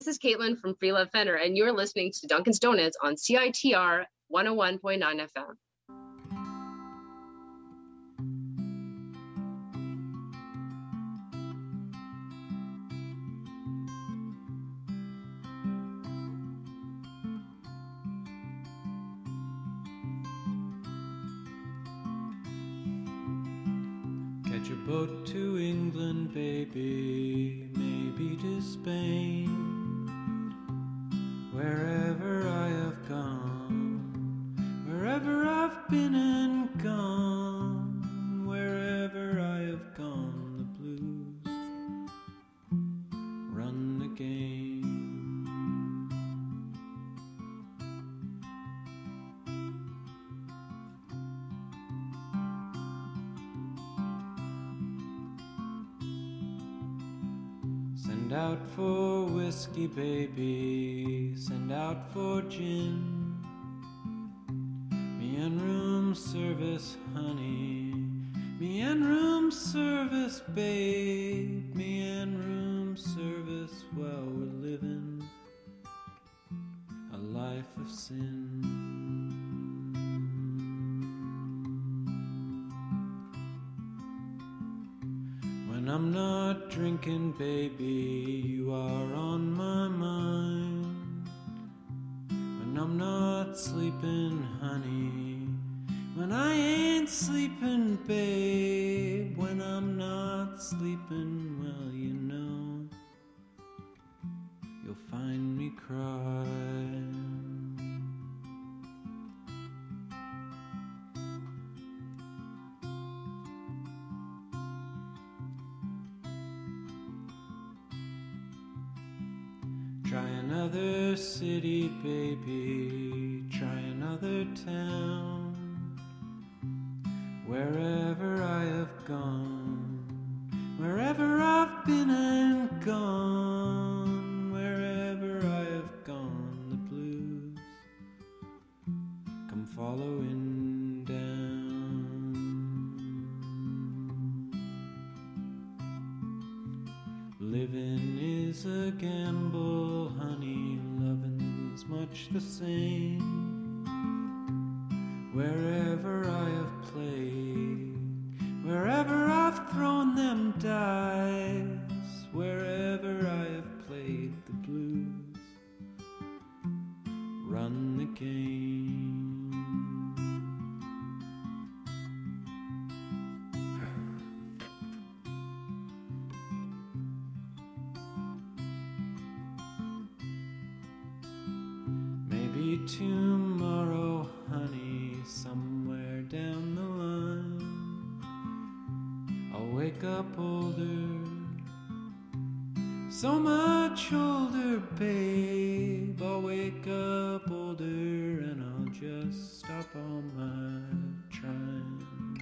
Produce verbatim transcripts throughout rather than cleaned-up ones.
This is Caitlin from Free Love Fender, and you're listening to Dunkin's Donuts on C I T R one oh one point nine F M. Catch a boat to England, baby, maybe to Spain. Wherever I have gone, wherever I've been and gone, wherever I have gone, the blues run the game. Send out for whiskey, baby, send out for gin. Me and room service, honey, me and room service, babe, me and room service while we're living a life of sin. When I'm not drinking, baby, you are on my mind. When I'm not sleeping, honey, when I ain't sleeping, babe, when I'm not sleeping, well, you know, you'll find me crying. Try another city, baby, try another town. Wherever I have gone, wherever I've been and gone, wherever I have gone, the blues come following down. Living is a gamble, honey, loving's much the same. Wherever I have played, wherever I've thrown them dice, wherever I have played the blues, run the game. Maybe tomorrow, honey, somewhere down the line, I'll wake up older, so much older, babe. I'll wake up older and I'll just stop all my trying.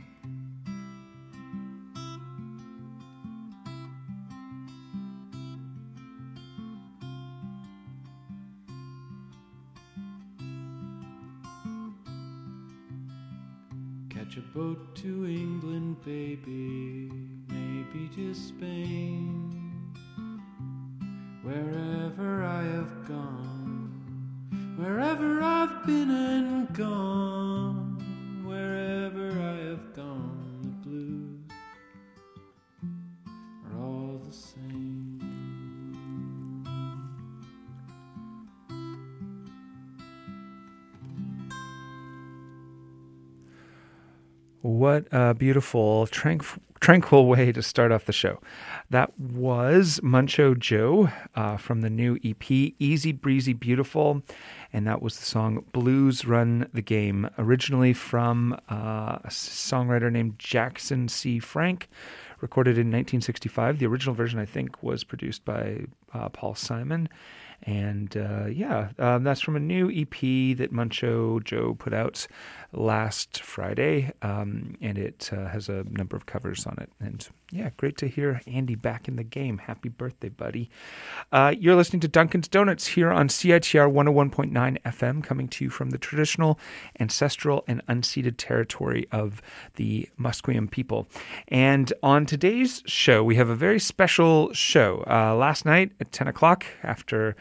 Catch a boat to England, baby, maybe to Spain. Wherever I have gone, wherever I've been and gone, wherever I have gone, the blues are all the same. What a beautiful, tranquil, tranquil way to start off the show. That was Muncho Joe uh, from the new E P, Easy Breezy Beautiful, and that was the song Blues Run the Game, originally from uh, a songwriter named Jackson C. Frank, recorded in nineteen sixty-five. The original version, I think, was produced by uh, Paul Simon. And uh, yeah, um, that's from a new E P that Muncho Joe put out last Friday, um, and it uh, has a number of covers on it. And Yeah, great to hear Andy back in the game. Happy birthday, buddy. Uh, you're listening to Dunkin's Donuts here on C I T R one oh one point nine F M, coming to you from the traditional, ancestral, and unceded territory of the Musqueam people. And on today's show, we have a very special show. Uh, last night at ten o'clock, after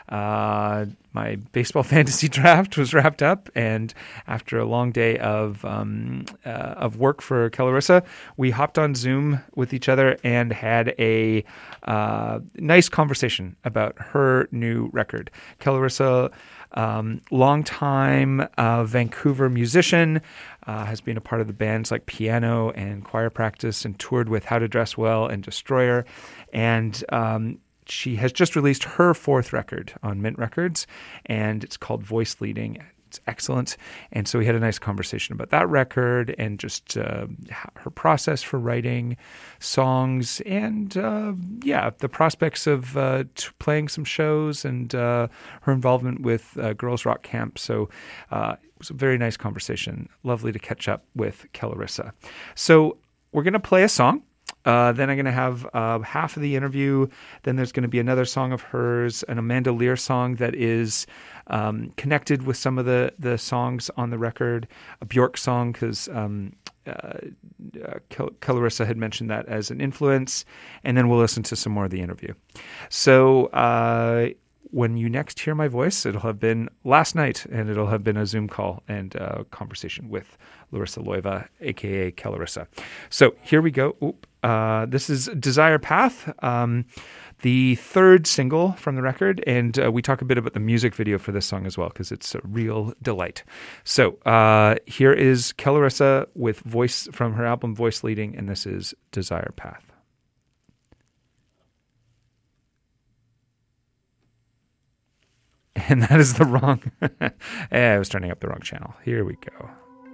uh, my baseball fantasy draft was wrapped up, and after a long day of um, uh, of work for Kellarissa, we hopped on Zoom with each other and had a uh, nice conversation about her new record. Kellarissa, um, longtime uh, Vancouver musician, uh, has been a part of the bands like Piano and Choir Practice, and toured with How to Dress Well and Destroyer, and um, she has just released her fourth record on Mint Records, and it's called Voice Leading. It's excellent. And so we had a nice conversation about that record and just uh, her process for writing songs and, uh, yeah, the prospects of uh, t- playing some shows and uh, her involvement with uh, Girls Rock Camp. So uh, it was a very nice conversation. Lovely to catch up with Kellarissa. So we're going to play a song. Uh, then I'm going to have uh, half of the interview. Then there's going to be another song of hers, an Amanda Lear song that is um, connected with some of the, the songs on the record, a Bjork song, because um, uh, uh, Kellarissa had mentioned that as an influence. And then we'll listen to some more of the interview. So uh, when you next hear my voice, it'll have been last night, and it'll have been a Zoom call and a conversation with Larissa Loiva, a k a. Kellarissa. So here we go. Oop. Uh, this is Desire Path, um, the third single from the record, and uh, we talk a bit about the music video for this song as well, because it's a real delight. So uh, here is Kellarissa with voice from her album Voice Leading, and this is Desire Path. And that is the wrong... I was turning up the wrong channel. Here we go.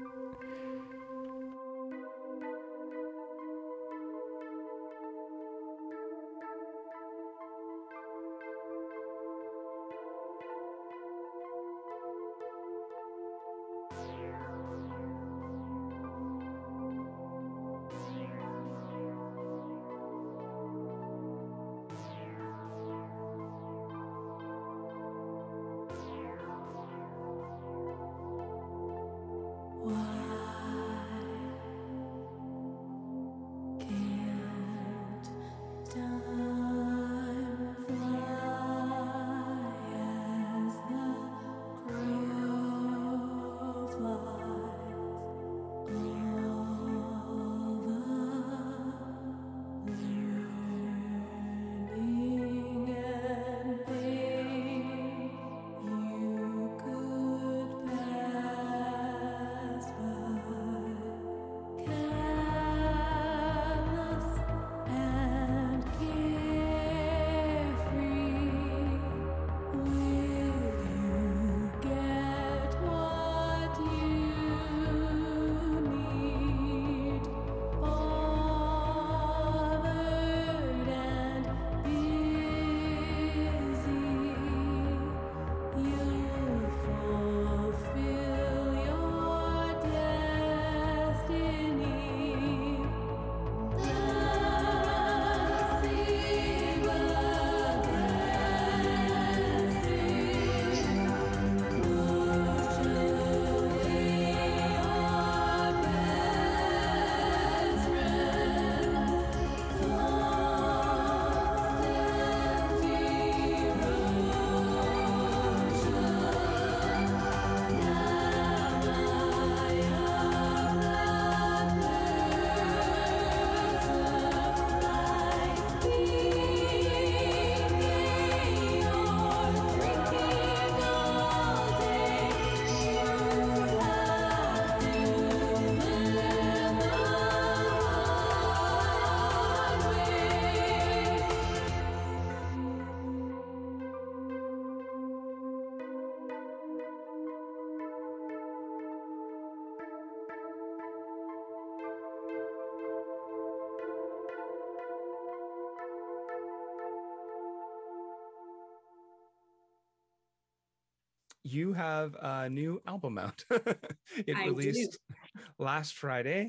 You have a new album out. It I released do. last Friday,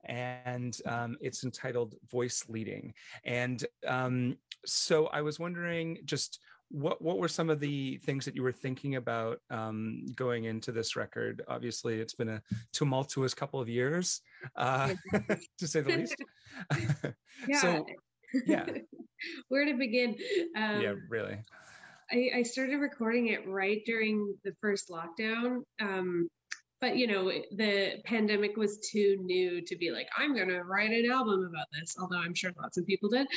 and um, it's entitled Voice Leading. And um, so I was wondering just what what were some of the things that you were thinking about um, going into this record? Obviously, it's been a tumultuous couple of years, uh, to say the least. Yeah. So, yeah. Where to begin? Um, yeah, really. I, I started recording it right during the first lockdown. Um, but, you know, the pandemic was too new to be like, I'm going to write an album about this, although I'm sure lots of people did.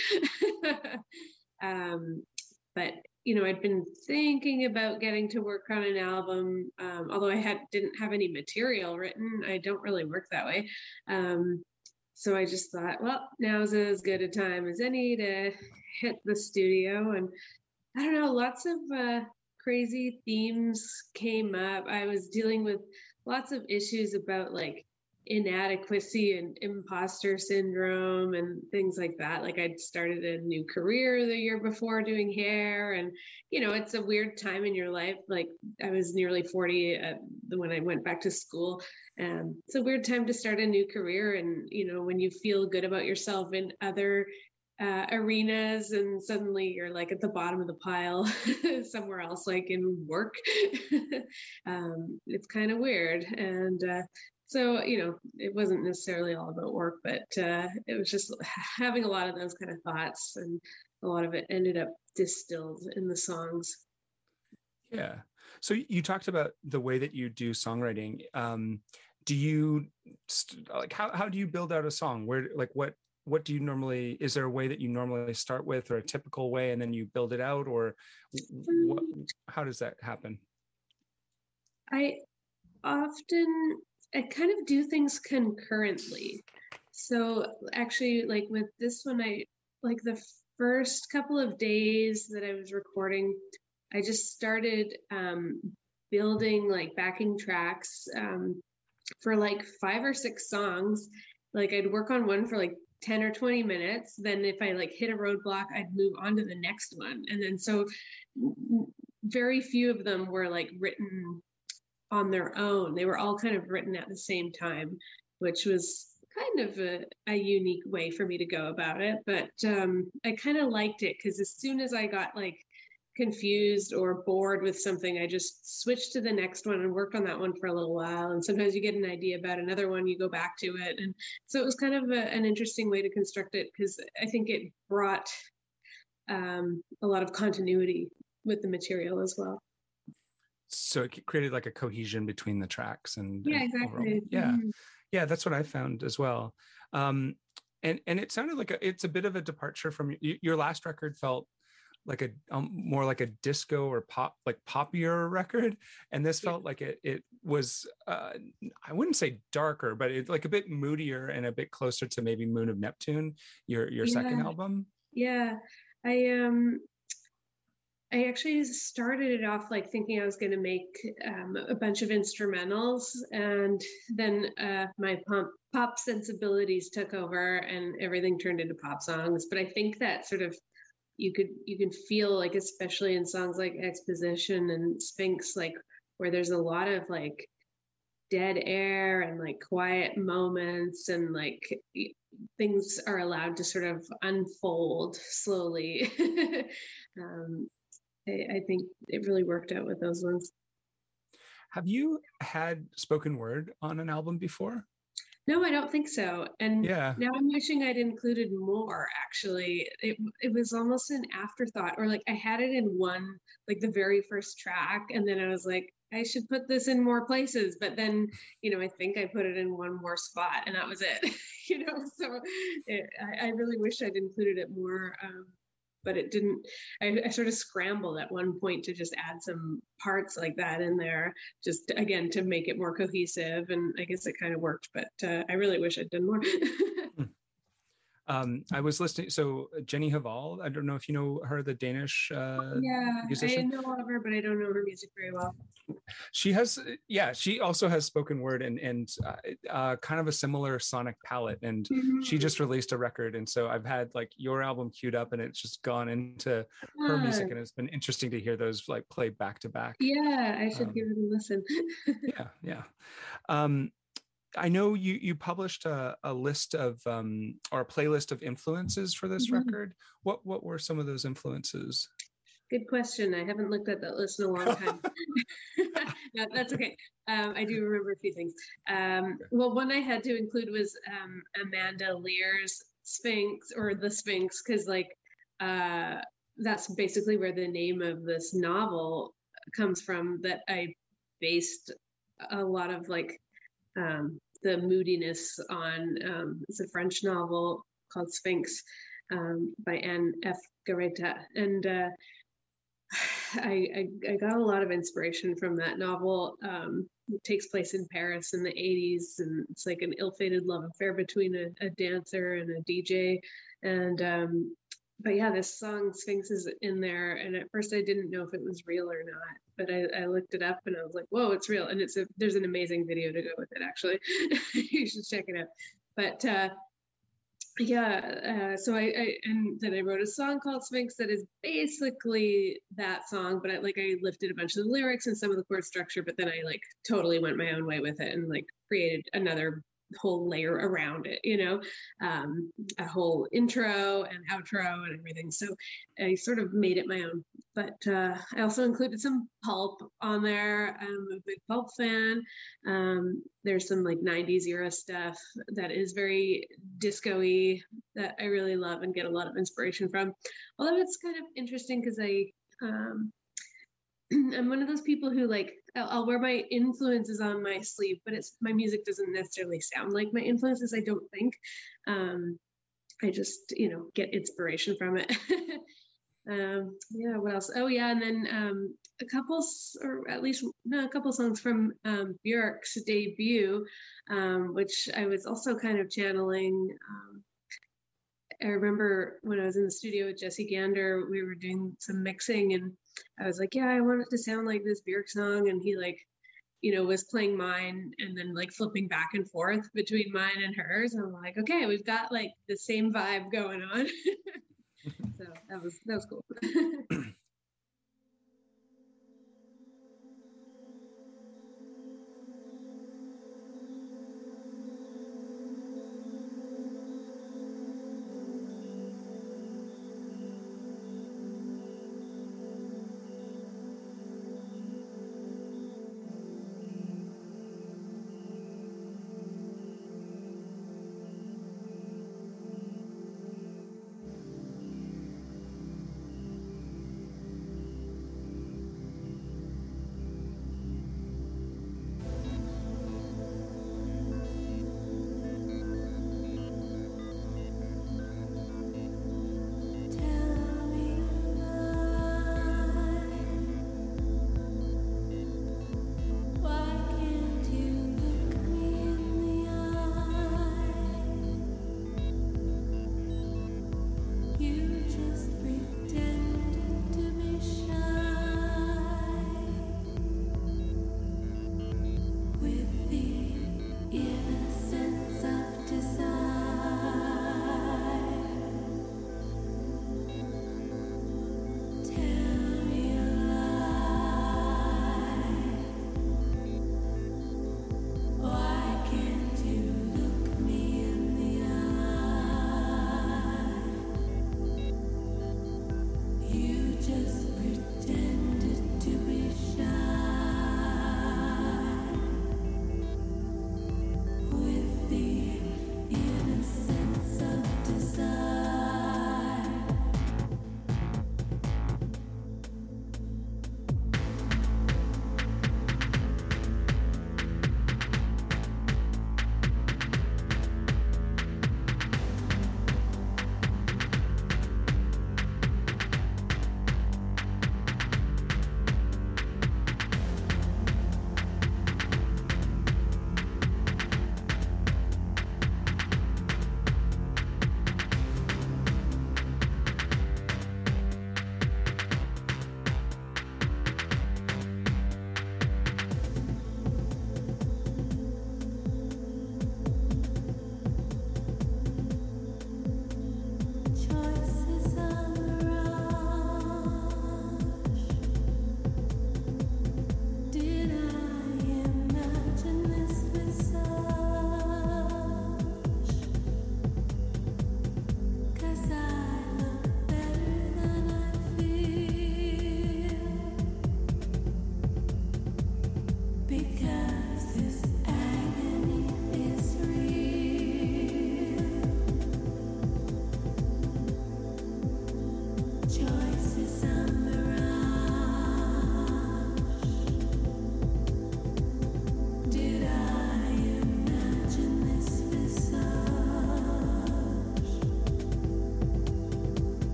um, but, you know, I'd been thinking about getting to work on an album, um, although I had didn't have any material written. I don't really work that way. Um, so I just thought, well, now's as good a time as any to hit the studio. And I don't know, lots of uh, crazy themes came up. I was dealing with lots of issues about like inadequacy and imposter syndrome and things like that. Like I'd started a new career the year before doing hair, and you know, it's a weird time in your life. Like I was nearly forty uh, when I went back to school, and it's a weird time to start a new career. And you know, when you feel good about yourself in other uh, arenas, and suddenly you're like at the bottom of the pile somewhere else, like in work. um, it's kind of weird, and. Uh, So, you know, it wasn't necessarily all about work, but uh, it was just having a lot of those kind of thoughts, and a lot of it ended up distilled in the songs. Yeah. So you talked about the way that you do songwriting. Um, do you like how how do you build out a song? Where like what what do you normally? Is there a way that you normally start with, or a typical way, and then you build it out, or what? How does that happen? I often. I kind of do things concurrently. So actually, like with this one, I like the first couple of days that I was recording, I just started um, building like backing tracks um, for like five or six songs. Like I'd work on one for like ten or twenty minutes. Then if I like hit a roadblock, I'd move on to the next one. And then so very few of them were like written on their own. They were all kind of written at the same time, which was kind of a, a unique way for me to go about it. But um, I kind of liked it because as soon as I got like confused or bored with something, I just switched to the next one and worked on that one for a little while. And sometimes you get an idea about another one, you go back to it. And so it was kind of a, an interesting way to construct it, because I think it brought um, a lot of continuity with the material as well. So it created like a cohesion between the tracks, and yeah, and exactly. Overall, yeah, Mm-hmm. yeah, that's what I found as well. Um, and and it sounded like a, it's a bit of a departure from your last record. Felt like a um, more like a disco or pop, like poppier record, and this felt yeah. like it it was uh, I wouldn't say darker, but it's like a bit moodier and a bit closer to maybe Moon of Neptune, your your yeah. second album. Yeah, I um. I actually started it off like thinking I was going to make um, a bunch of instrumentals, and then uh, my pop, pop sensibilities took over, and everything turned into pop songs. But I think that sort of you could you can feel like, especially in songs like Exposition and Sphinx, like where there's a lot of like dead air and like quiet moments, and like things are allowed to sort of unfold slowly. um, I think it really worked out with those ones. Have you had spoken word on an album before? No, I don't think so. And yeah. now I'm wishing I'd included more, actually. It it was almost an afterthought, or like I had it in one, like the very first track. And then I was like, I should put this in more places. But then, you know, I think I put it in one more spot, and that was it. you know, so it, I, I really wish I'd included it more. Um, but it didn't, I, I sort of scrambled at one point to just add some parts like that in there, just again, to make it more cohesive. And I guess it kind of worked, but uh, I really wish I'd done more. Um, I was listening. So Jenny Hval, I don't know if you know her, the Danish uh, yeah, musician. I know of her, but I don't know her music very well. She has, yeah, she also has spoken word and and uh, uh, kind of a similar sonic palette. And mm-hmm. she just released a record, and so I've had like your album queued up, and it's just gone into yeah. her music, and it's been interesting to hear those like play back to back. Yeah, I should um, give it a listen. yeah, yeah. Um, I know you you published a, a list of um, or a playlist of influences for this Mhm. record. What what were some of those influences? Good question. I haven't looked at that list in a long time. No, that's okay. Um, I do remember a few things. Um, well, one I had to include was um, Amanda Lear's Sphinx or The Sphinx, because like uh, that's basically where the name of this novel comes from. That I based a lot of like um, the moodiness on. Um, it's a French novel called Sphinx um, by Anne F. Garreta, and uh, I, I, I got a lot of inspiration from that novel. Um, it takes place in Paris in the eighties, and it's like an ill-fated love affair between a, a dancer and a D J. And um, but yeah, this song Sphinx is in there, and at first I didn't know if it was real or not. But I, I looked it up, and I was like, "Whoa, it's real!" And it's a there's an amazing video to go with it. Actually, you should check it out. But uh, yeah, uh, so I, I and then I wrote a song called Sphinx that is basically that song, but I like I lifted a bunch of the lyrics and some of the chord structure, but then I like totally went my own way with it and like created another whole layer around it, you know, um, a whole intro and outro and everything. So I sort of made it my own. But uh, I also included some pulp on there. I'm a big pulp fan. Um, there's some like nineties era stuff that is very disco-y that I really love and get a lot of inspiration from. Although it's kind of interesting because I um, I'm one of those people who like I'll, I'll wear my influences on my sleeve, but it's my music doesn't necessarily sound like my influences. I don't think. Um, I just you know get inspiration from it. um, yeah. What else? Oh yeah, and then um, a couple, or at least no, a couple songs from um, Björk's debut, um, which I was also kind of channeling. Um, I remember when I was in the studio with Jesse Gander, we were doing some mixing and I was like, yeah, I want it to sound like this Björk song. And he like, you know, was playing mine and then like flipping back and forth between mine and hers. And I'm like, okay, we've got like the same vibe going on. So that was, that was cool.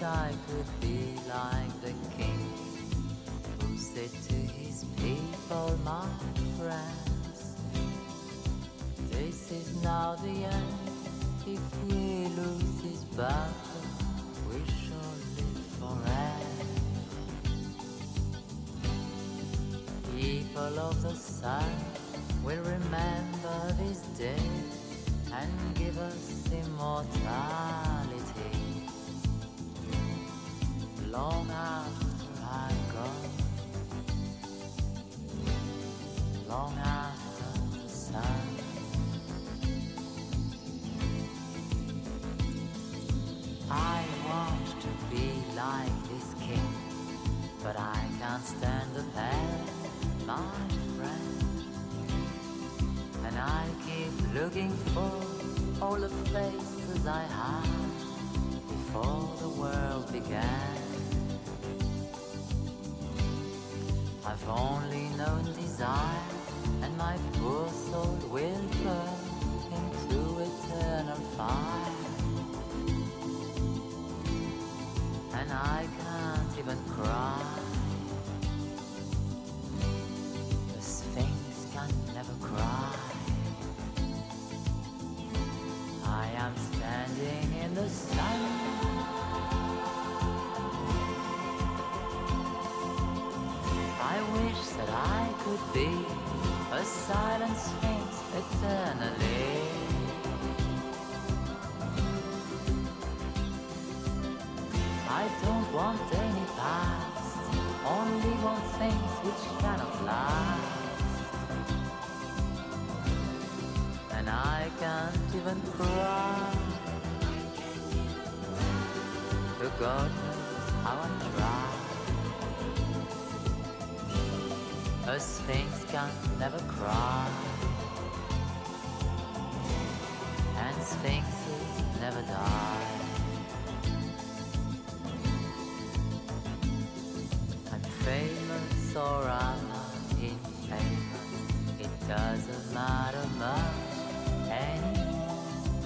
I could be like the king who said to his people, my friends, this is now the end. If we lose this battle, we shall live forever. People of the sun will remember this day and give us immortality. Long after I'm gone, long after the sun. I want to be like this king, but I can't stand the pain, my friend. And I keep looking for all the faces I had before the world began. I've only known desire, and my poor soul will burn into eternal fire. And I can't even cry. The Sphinx can never cry. I am standing in the sun. I wish that I could be a silent Sphinx eternally. I don't want any past, only want things which cannot last. And I can't even cry. The God knows how I try. A Sphinx can never cry, and Sphinxes never die. Famous or I'm not infamous, it doesn't matter much anymore.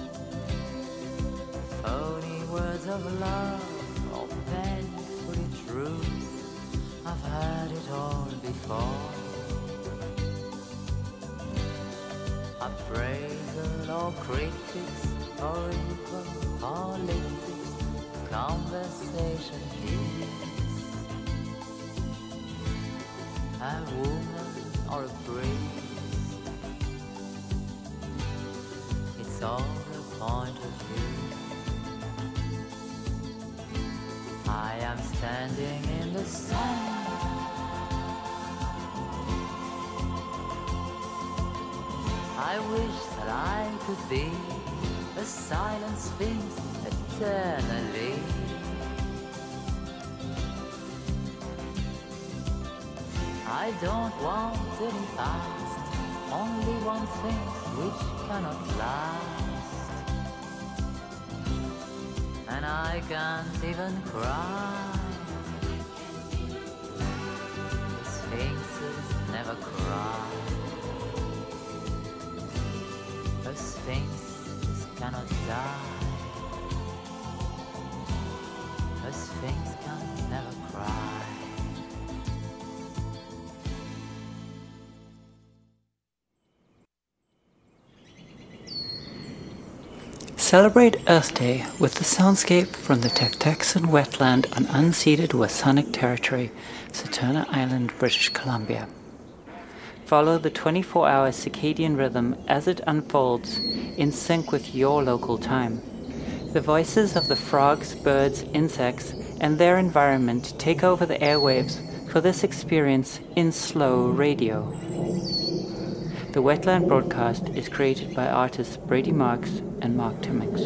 Phony words of love or painfully truth, I've heard it all before. Appraisal or critics or even politics, conversation here. A woman or a priest, it's all a point of view. I am standing in the sun. I wish that I could be a silent Sphinx eternally. I don't want any past, only want things which cannot last. And I can't even cry. The Sphinxes never cry. A Sphinx just cannot die. A Sphinx can never cry. Celebrate Earth Day with the soundscape from the Tucktaxin wetland on unceded Wasanic territory, Saturna Island, British Columbia. Follow the twenty-four hour circadian rhythm as it unfolds in sync with your local time. The voices of the frogs, birds, insects, and their environment take over the airwaves for this experience in slow radio. The Wetland broadcast is created by artists Brady Marks and Mark Timmings.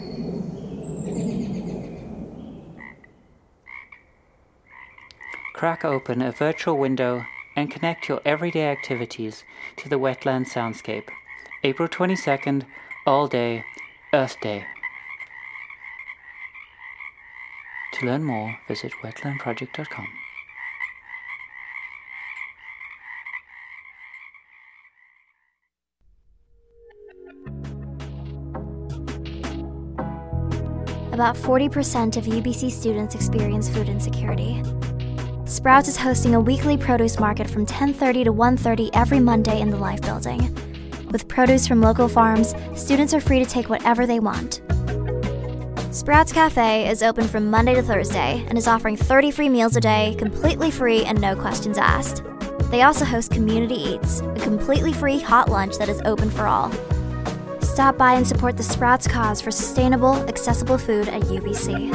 Crack open a virtual window and connect your everyday activities to the Wetland soundscape. April twenty-second, all day, Earth Day. To learn more, visit wetland project dot com. about forty percent of U B C students experience food insecurity. Sprouts is hosting a weekly produce market from ten thirty to one thirty every Monday in the Life Building. With produce from local farms, students are free to take whatever they want. Sprouts Cafe is open from Monday to Thursday and is offering thirty free meals a day, completely free and no questions asked. They also host Community Eats, a completely free hot lunch that is open for all. Stop by and support the Sprouts cause for sustainable, accessible food at U B C.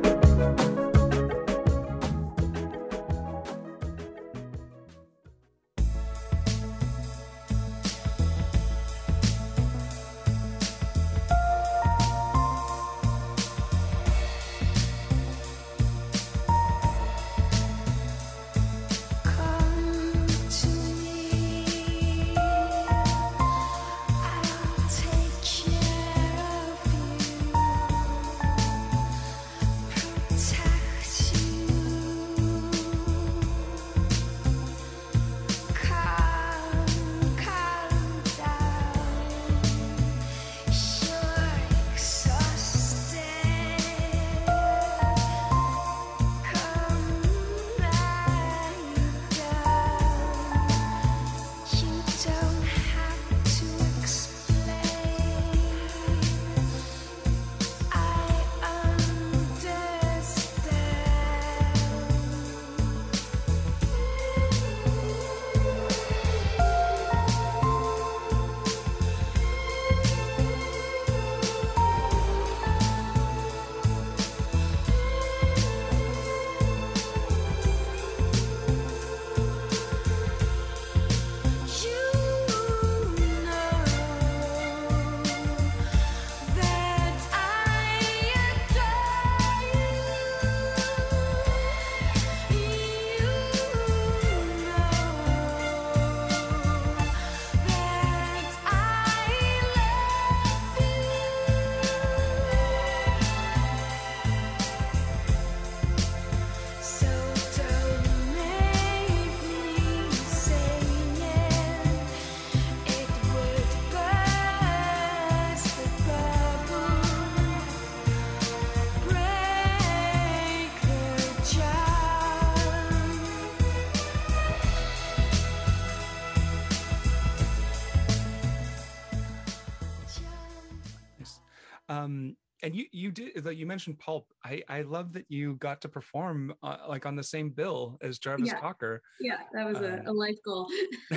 Um, and you you did you mentioned Pulp. I I love that you got to perform uh, like on the same bill as Jarvis Yeah. Cocker. Yeah, that was a, Um, a life goal.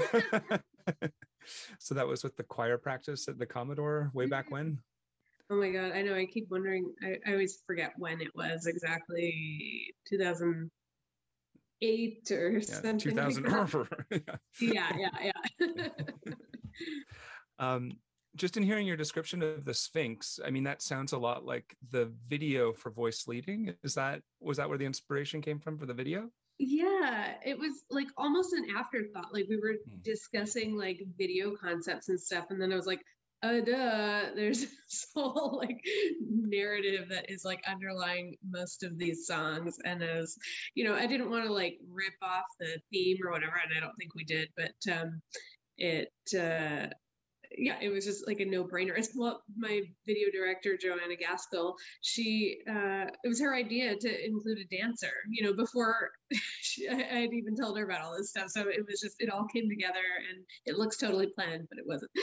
So that was with the choir practice at the Commodore way back when. Oh my God, I know. I keep wondering. I, I always forget when it was exactly. two thousand eight or Yeah, something. two thousand. Like that. Yeah, yeah, yeah. um, just in hearing your description of the Sphinx, I mean, that sounds a lot like the video for voice leading. Is that was that where the inspiration came from for the video? Yeah, it was like almost an afterthought. Like we were Hmm. discussing like video concepts and stuff, and then I was like, uh duh, there's this whole like narrative that is like underlying most of these songs. And as you know, I didn't want to like rip off the theme or whatever, and I don't think we did, but um it uh yeah, it was just like a no-brainer. As well, my video director, Joanna Gaskell, she, uh, it was her idea to include a dancer, you know, before she, I, I had even told her about all this stuff. So it was just, it all came together, and it looks totally planned, but it wasn't.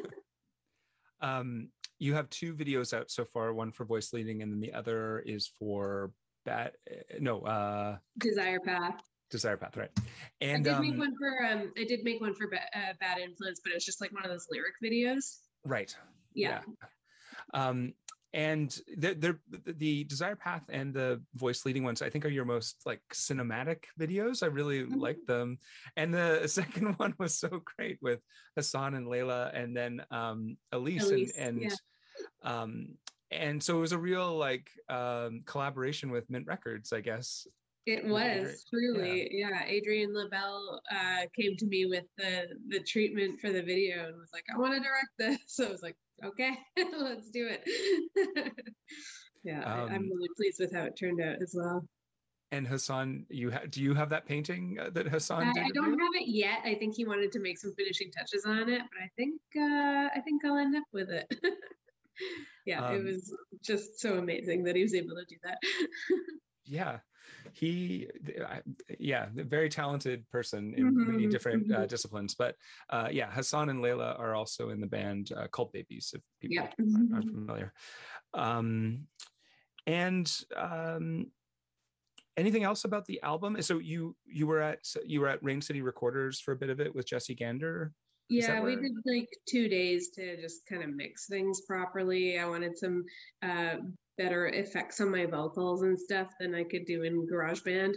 Um, you have two videos out so far, one for voice leading, and then the other is for Bat, no, uh, Desire Path. Desire Path, right? And I did um, make one for, um, I did make one for ba- uh, Bad Influence, but it was just like one of those lyric videos. right, Yeah. Um, and the, the the Desire Path and the voice leading ones, I think, are your most like cinematic videos. I really Mhm. like them. And the second one was so great with Hassan and Layla, and then um, Elise, Elise, and, and yeah. um, and so it was a real like um, collaboration with Mint Records, I guess. It Would be great. was truly, yeah. Adrian LaBelle uh, came to me with the the treatment for the video and was like, "I want to direct this." So I was like, "Okay, let's do it." Yeah, I, I'm Um, really pleased with how it turned out as well. And Hassan, you ha- do you have that painting uh, that Hassan I, did? I of don't you? have it yet. I think he wanted to make some finishing touches on it, but I think uh, I think I'll end up with it. Yeah, Um, it was just so amazing that he was able to do that. yeah, he, I- yeah, very talented person in many Mhm, different uh, mhm. disciplines. But uh, yeah, Hassan and Layla are also in the band uh, Cult Babies, if people Yeah. are familiar. Um, and um, anything else about the album? So you you were at you were at Rain City Recorders for a bit of it with Jesse Gander. Is that Yeah, we where? did like two days to just kind of mix things properly. I wanted some uh, better effects on my vocals and stuff than I could do in GarageBand.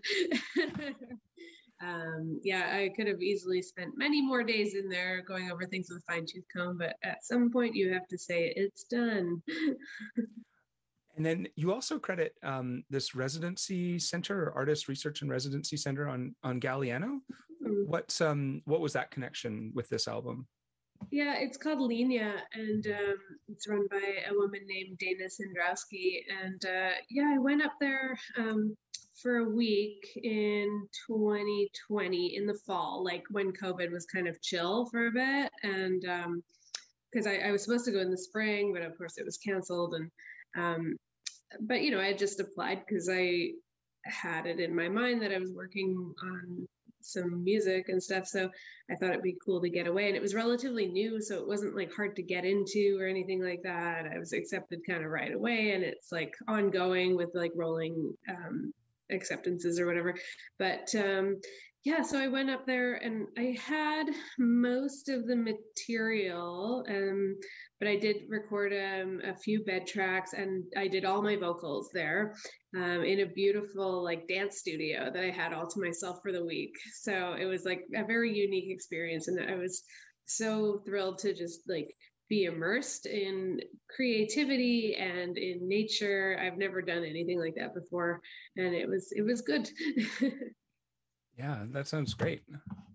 um, yeah, I could have easily spent many more days in there going over things with a fine tooth comb, but at some point you have to say it's done. And then you also credit um, this residency center or artist research and residency center on on Galliano. What's um what was that connection with this album? Yeah, it's called Linia, and um, it's run by a woman named Dana Sandrowski. And uh, yeah, I went up there um, for a week in twenty twenty in the fall, like when COVID was kind of chill for a bit. And because um, I, I was supposed to go in the spring, but of course it was canceled. And um, but you know, I had just applied because I had it in my mind that I was working on some music and stuff. So I thought it'd be cool to get away. And it was relatively new, so it wasn't like hard to get into or anything like that. I was accepted kind of right away, and it's like ongoing with like rolling um, acceptances or whatever. But um, yeah, so I went up there and I had most of the material, um, but I did record um, a few bed tracks, and I did all my vocals there um, in a beautiful like dance studio that I had all to myself for the week. So it was like a very unique experience, and I was so thrilled to just like be immersed in creativity and in nature. I've never done anything like that before, and it was it was good. Yeah, that sounds great.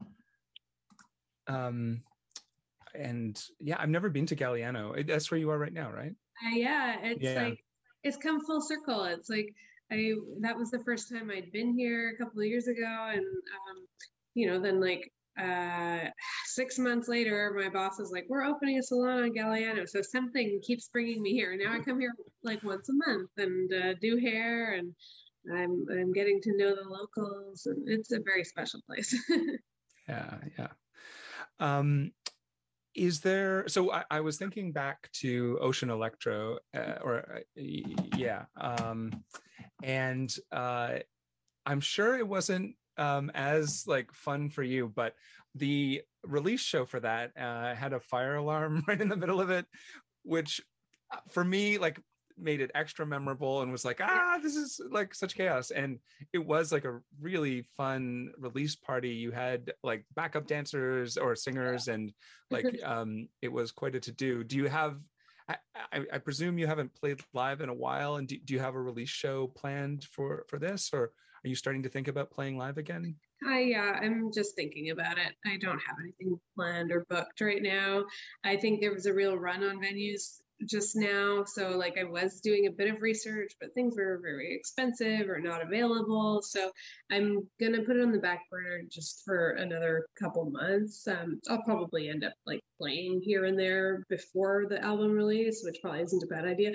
Um, and yeah, I've never been to Galliano. That's where you are right now, right? Uh, yeah, it's Yeah. like it's come full circle. It's like I that was the first time I'd been here a couple of years ago, and um, you know, then like uh, six months later, my boss was like, "We're opening a salon on Galliano," so something keeps bringing me here. Now I come here like once a month and uh, do hair, and I'm I'm getting to know the locals, and it's a very special place. Yeah, yeah. Um, is there? So I, I was thinking back to Ocean Electro, uh, or uh, yeah, um, and uh, I'm sure it wasn't um, as like fun for you, but the release show for that uh, had a fire alarm right in the middle of it, which uh, for me like made it extra memorable and was like, ah, this is like such chaos. And it was like a really fun release party. You had like backup dancers or singers, and like um it was quite a to-do. Do you have I, I, I presume you haven't played live in a while, and do, do you have a release show planned for for this, or are you starting to think about playing live again? I yeah, I'm just thinking about it. I don't have anything planned or booked right now. I think there was a real run on venues just now. So like I was doing a bit of research, but things were very expensive or not available. So I'm gonna put it on the back burner just for another couple months. Um, I'll probably end up like playing here and there before the album release, which probably isn't a bad idea.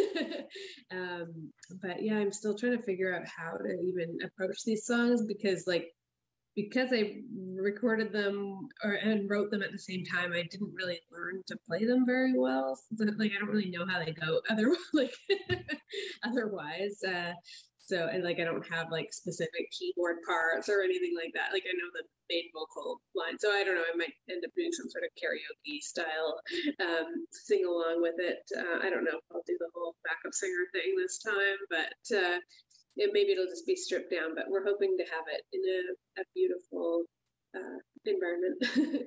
um, but yeah, I'm still trying to figure out how to even approach these songs, because like because I recorded them or and wrote them at the same time, I didn't really learn to play them very well. So, like I don't really know how they go other like otherwise. Uh, so and like I don't have like specific keyboard parts or anything like that. Like I know the main vocal line, so I don't know. I might end up doing some sort of karaoke style um, sing along with it. Uh, I don't know if I'll do the whole backup singer thing this time, but. Uh, It, maybe it'll just be stripped down, but we're hoping to have it in a, a beautiful uh, environment.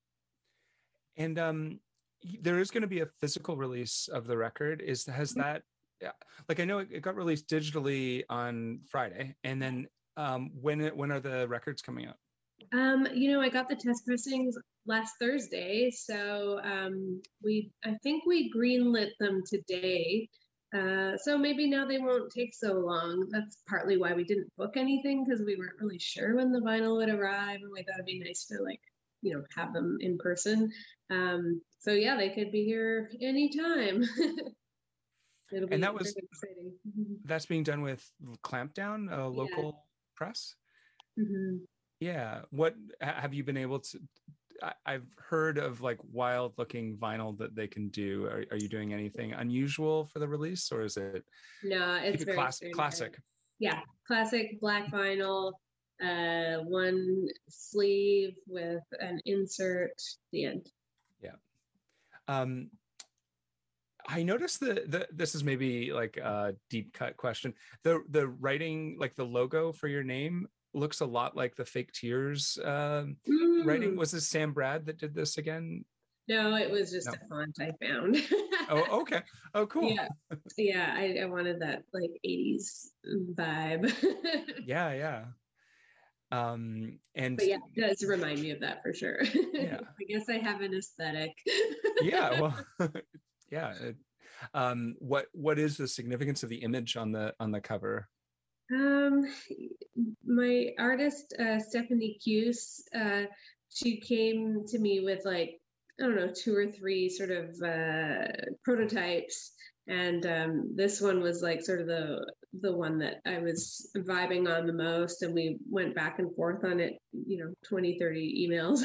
And um, there is going to be a physical release of the record. Is has that yeah, like I know it, it got released digitally on Friday, and then um, when it, when are the records coming out? Um, you know, I got the test pressings last Thursday, so um, we I think we greenlit them today. Uh, so maybe now they won't take so long. That's partly why we didn't book anything, because we weren't really sure when the vinyl would arrive, and we thought it'd be nice to like, you know, have them in person. Um, so yeah, they could be here anytime. It'll be And that was very exciting. that's being done with Clampdown, a local Yeah. press. Mm-hmm. Yeah. What have you been able to? I, I've heard of like wild looking vinyl that they can do. Are, are you doing anything unusual for the release, or is it? No, it's it very class, standard. classic. Yeah, classic black vinyl, uh, one sleeve with an insert. The end. Yeah. Um, I noticed that the, this is maybe like a deep cut question. The the writing, like the logo for your name, looks a lot like the Fake Tears um, Mm. writing. Was this Sam Brad that did this again? No, it was just No. a font I found. Oh, okay. Oh, cool. Yeah, yeah. I, I wanted that like eighties vibe. Yeah, yeah. Um, and But yeah, it does remind me of that for sure. Yeah. I guess I have an aesthetic. Yeah, well, yeah. It, um, what what is the significance of the image on the on the cover? Um, my artist, uh, Stephanie Cuse, uh, she came to me with like, I don't know, two or three sort of uh, prototypes. And um, this one was like sort of the the one that I was vibing on the most. And we went back and forth on it, you know, twenty, thirty emails.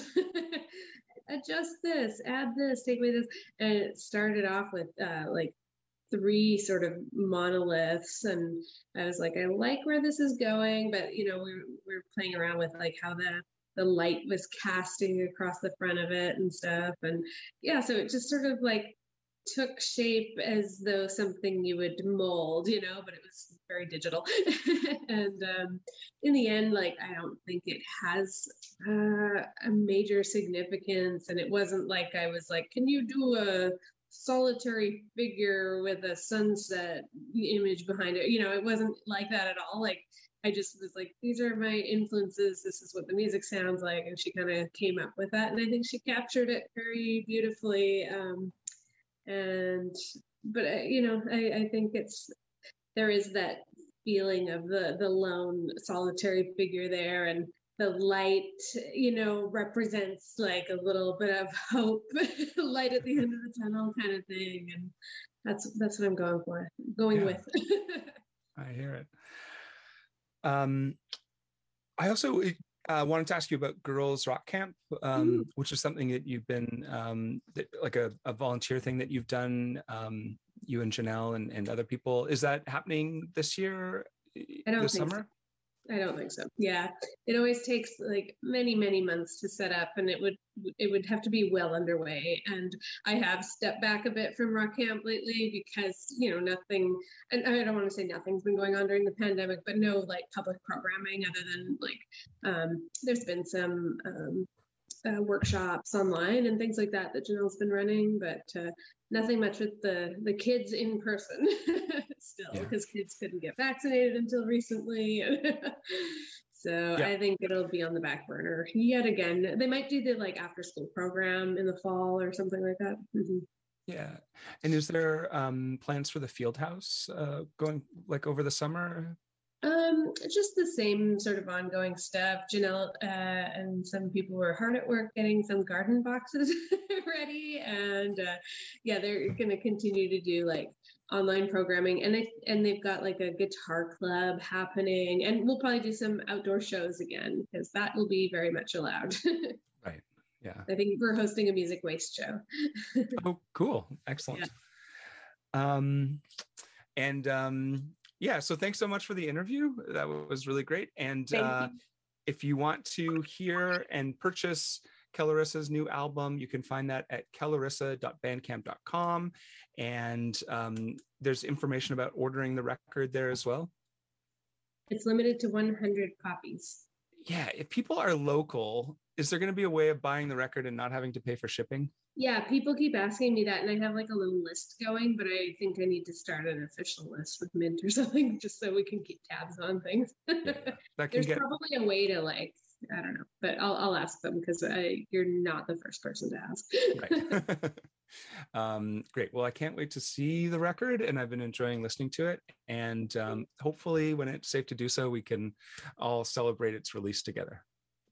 Adjust this, add this, take away this. And it started off with uh, like three sort of monoliths, and I was like, I like where this is going, but you know, we were, we were playing around with like how the the light was casting across the front of it and stuff, and yeah, so it just sort of like took shape as though something you would mold, you know, but it was very digital. And um, in the end, like, I don't think it has uh, a major significance, and it wasn't like I was like, can you do a solitary figure with a sunset image behind it? You know, it wasn't like that at all. Like, I just was like, these are my influences. This is what the music sounds like. And she kind of came up with that. And I think she captured it very beautifully. Um, and, but, uh, you know, I, I think it's, there is that feeling of the, the lone solitary figure there. And the light, you know, represents like a little bit of hope, light at the end of the tunnel kind of thing. And that's, that's what I'm going for, going Yeah. with. I hear it. Um, I also uh, wanted to ask you about Girls Rock Camp, um, Mm. which is something that you've been, um, that, like a, a volunteer thing that you've done, um, you and Janelle and, and other people. Is that happening this year, I don't this think summer? I don't think so. Yeah, it always takes like many, many months to set up, and it would it would have to be well underway. And I have stepped back a bit from Rock Camp lately because, you know, nothing, and I don't want to say nothing's been going on during the pandemic, but no like public programming other than like um, there's been some um, uh, workshops online and things like that that Janelle's been running, but uh, nothing much with the the kids in person still, because yeah. kids couldn't get vaccinated until recently. So yeah. I think it'll be on the back burner yet again. They might do the like after school program in the fall or something like that. Mm-hmm. Yeah. And is there um, plans for the field house uh, going like over the summer? Um, just the same sort of ongoing stuff. Janelle uh, and some people were hard at work getting some garden boxes ready, and uh, yeah, they're going to continue to do like online programming, and they and they've got like a guitar club happening, and we'll probably do some outdoor shows again because that will be very much allowed. Right. Yeah. I think we're hosting a music waste show. Oh, cool! Excellent. Yeah. Um, and um. Yeah, so thanks so much for the interview. That was really great. And uh, you. if you want to hear and purchase Kellerissa's new album, you can find that at kellerissa dot bandcamp dot com. And um, there's information about ordering the record there as well. It's limited to one hundred copies. Yeah, if people are local, is there going to be a way of buying the record and not having to pay for shipping? Yeah, people keep asking me that, and I have like a little list going, but I think I need to start an official list with Mint or something just so we can keep tabs on things. Yeah, that can There's get... probably a way to like, I don't know, but I'll I'll ask them because I, you're not the first person to ask. Right. um, great. Well, I can't wait to see the record, and I've been enjoying listening to it. And um, hopefully, when it's safe to do so, we can all celebrate its release together.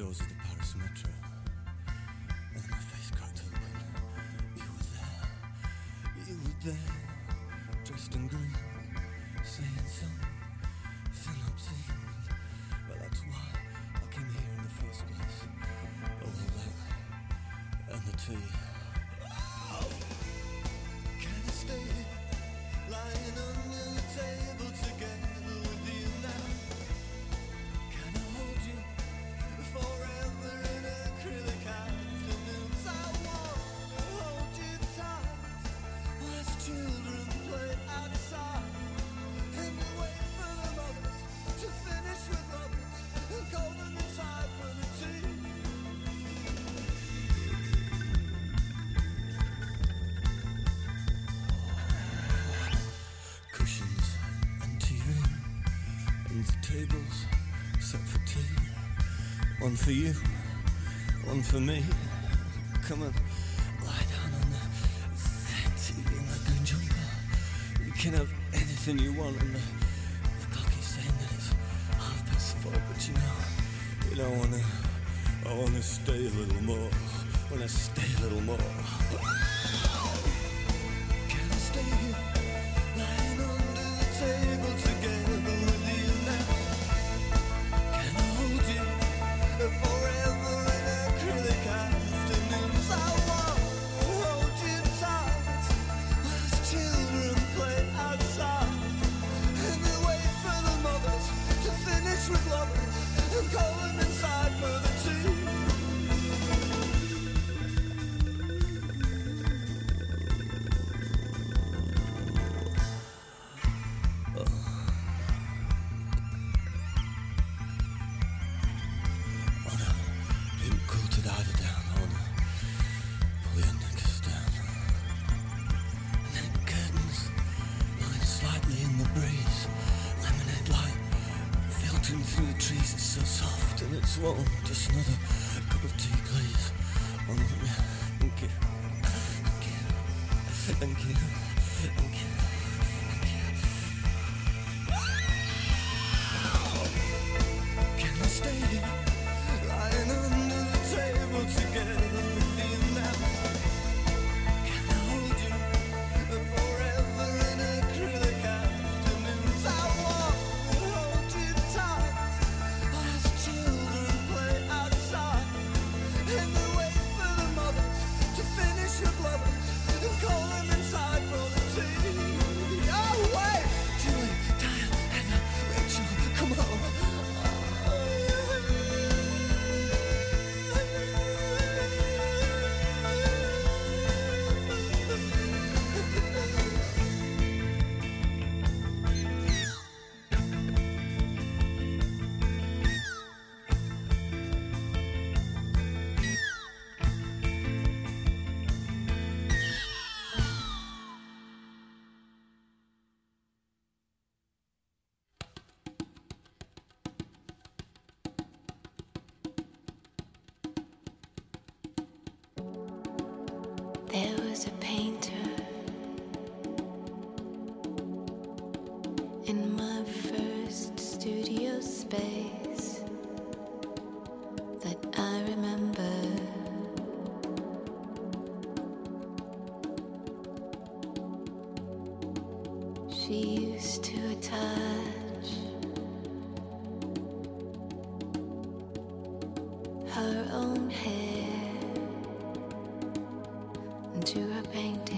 doors of the Paris Metro, and my face cracked open. You were there, you were there, dressed in green, saying something obscene. Well, that's why I came here in the first place. All that and the tea. Oh, can I stay lying under the table together with you now? Can I hold you forever in acrylic afternoons? I want to hold you tight as children play outside, and we wait for the mothers to finish with lovers and call them inside for the tea. Cushions and T V and the tables set for tea. One for you, one for me. Come on, lie down on the settee in the green jumper. You can have anything you want, and the, the clock is saying that it's half past four. But you know, you don't wanna. I wanna stay a little more. Wanna stay a little more. Can I stay here, lying under the table together with you now? Can I hold you forever in acrylic afternoons? I want to hold you tight as children play outside, and we wait for the mothers to finish with lovers and call them inside for the tea. Pink quilted eider down, I wanna pull your knickers down. And then curtains blowing slightly in the breeze. Lemonade light filtering through the trees. It's so soft and it's warm. Just another cup of tea, please. Oh, yeah. Thank you. Thank you. Thank you. Thank you. Thank you. Can I stay here, lying under the table together with you now? Can I hold you forever in acrylic afternoons? I want to hold you tight as children play outside, and we wait for the mothers to finish with lovers and call them inside for the tea. Oh wait, Julie, Diane, Heather, Rachel, come on. There was a painter in my first studio space that I remember. She used to attach her own hair to her painting.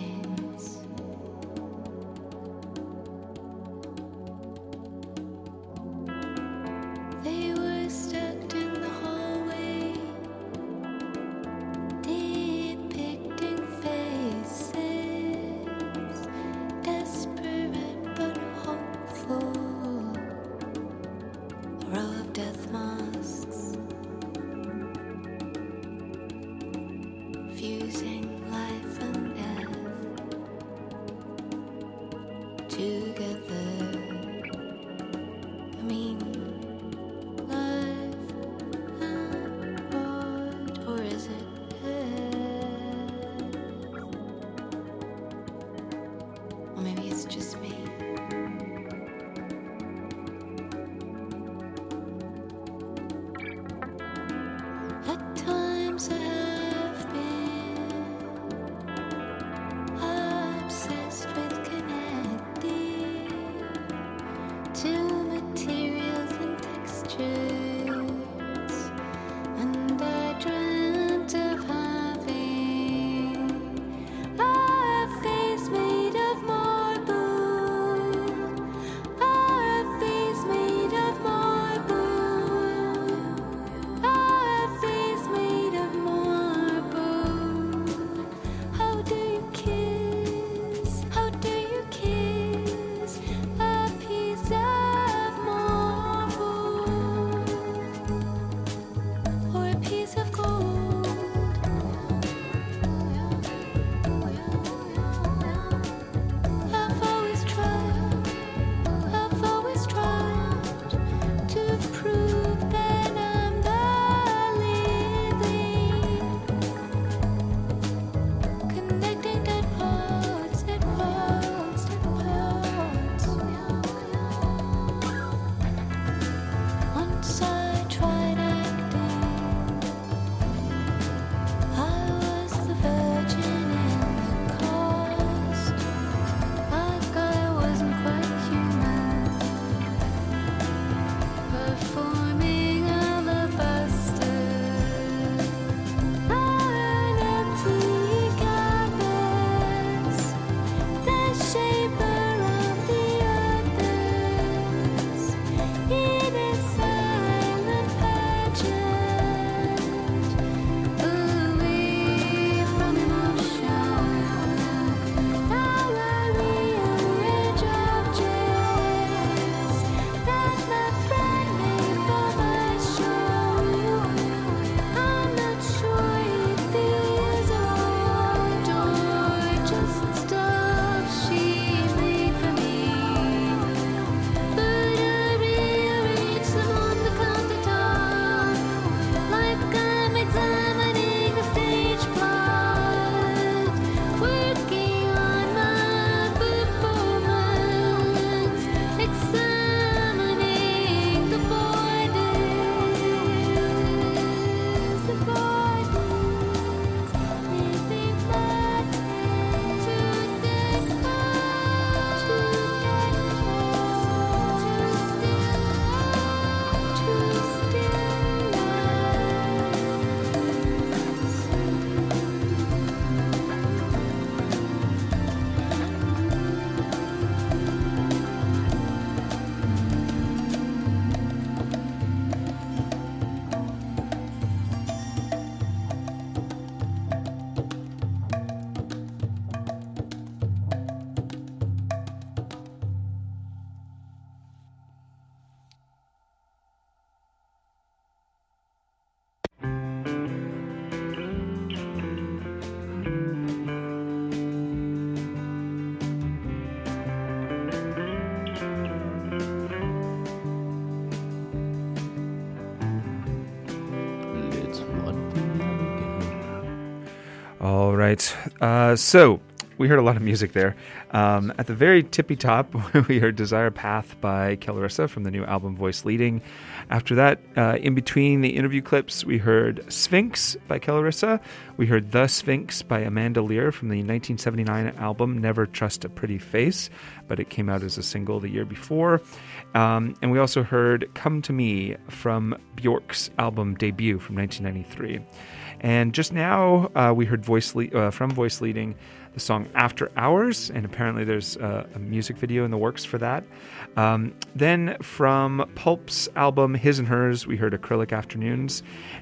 All right. Uh, so we heard a lot of music there. Um, at the very tippy top, we heard Desire Path by Kellarissa from the new album Voice Leading. After that, uh, in between the interview clips, we heard Sphinx by Kellarissa. We heard The Sphinx by Amanda Lear from the nineteen seventy-nine album Never Trust a Pretty Face, but it came out as a single the year before. Um, and we also heard Come to Me from Bjork's album Debut from nineteen ninety-three. And just now, uh, we heard voice le- uh, from Voice Leading the song After Hours, and apparently there's a, a music video in the works for that. Um, then from Pulp's album His and Hers, we heard Acrylic Afternoons.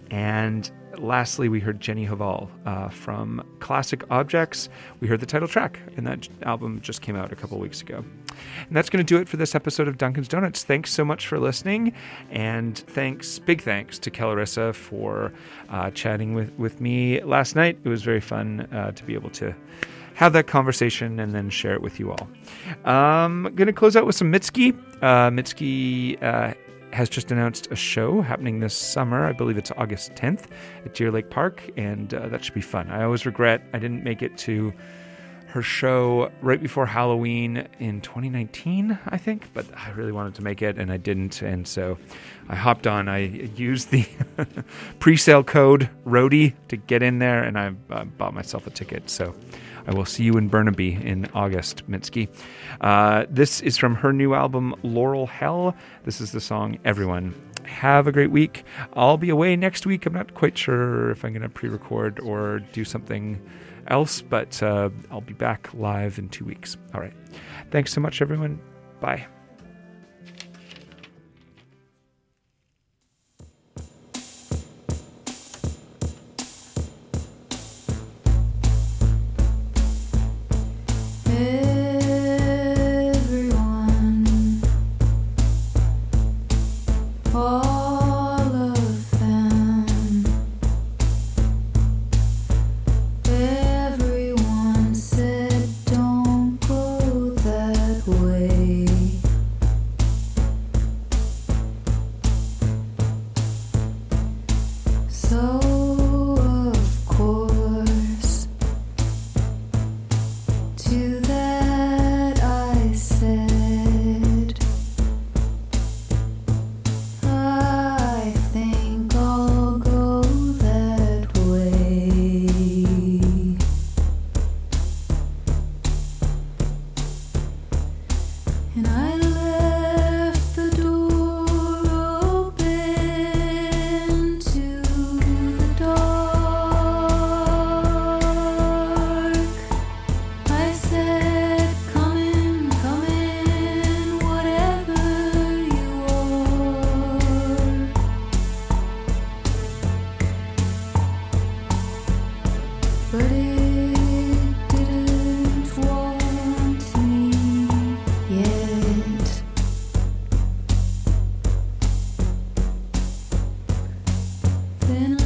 And lastly, we heard Jenny Haval uh, from Classic Objects. We heard the title track, and that album just came out a couple weeks ago. And that's going to do it for this episode of Duncan's Donuts. Thanks so much for listening, and thanks, big thanks to Kellarissa for uh, chatting with, with me last night. It was very fun uh, to be able to have that conversation and then share it with you all. I'm um, going to close out with some Mitski. Uh, Mitski uh, has just announced a show happening this summer. I believe it's August tenth at Deer Lake Park, and uh, that should be fun. I always regret I didn't make it to her show right before Halloween in twenty nineteen, I think, but I really wanted to make it and I didn't, and so I hopped on. I used the pre-sale code Roadie to get in there, and I uh, bought myself a ticket. So I will see you in Burnaby in August, Mitski. Uh, this is from her new album, Laurel Hell. This is the song Everyone. Have a great week. I'll be away next week. I'm not quite sure if I'm going to pre-record or do something else, but uh, I'll be back live in two weeks. All right. Thanks so much, everyone. Bye. Then